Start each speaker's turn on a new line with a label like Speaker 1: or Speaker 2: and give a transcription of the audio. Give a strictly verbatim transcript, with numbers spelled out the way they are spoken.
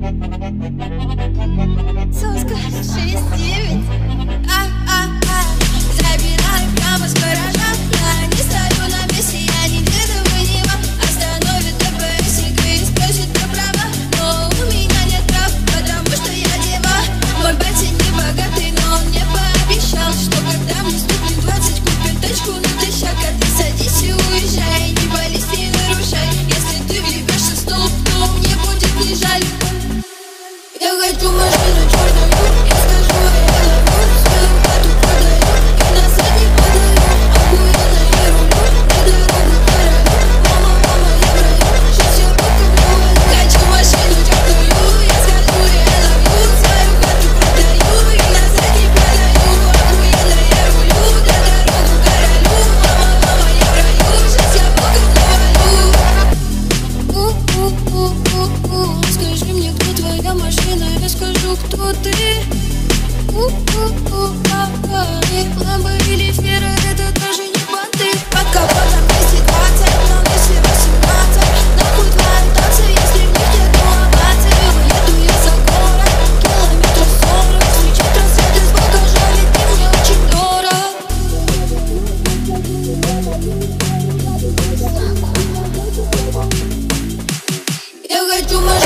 Speaker 1: Соска шесть девять. А-а-а. Забираю прямо с гаража. Я не стою на месте, я не где-то вынева. Остановит ТПС и спросит про права. Но у меня нет прав, потому что я дева. Мой батя не богатый, но он мне пообещал, что когда мне стукнет двадцать, купит тачку натощак. А ты садись и уезжай, не пались, не нарушай. Если ты въебешься в столб, то мне будет не жаль. Я хочу машину черную, я скажу, я люблю. Свою хату продаю и на задний подаю. Охуенно я рулю, на дорогу королю. Мама, мама, я в раю, сейчас я покуплю. Хочу машину черную, я скажу, я люблю. Свою хату продаю и на задний подаю. Охуенно я рулю, на дорогу королю. Мама, мама, я в раю, сейчас я покуплю. У-у-у-у-у. Скажи мне, кто твоя машина, я скажу, кто ты. У-у-у-а-а-и. Ламбо или Фера, это даже не понты. Под капотом двести двадцать, но весе восемнадцать. Нахуй твоя танцы, если в них нету оваций. Еду я за город, километров сорок. Встречать рассветы с багажа, ведь ты мне очень дорог. Я хочу машину.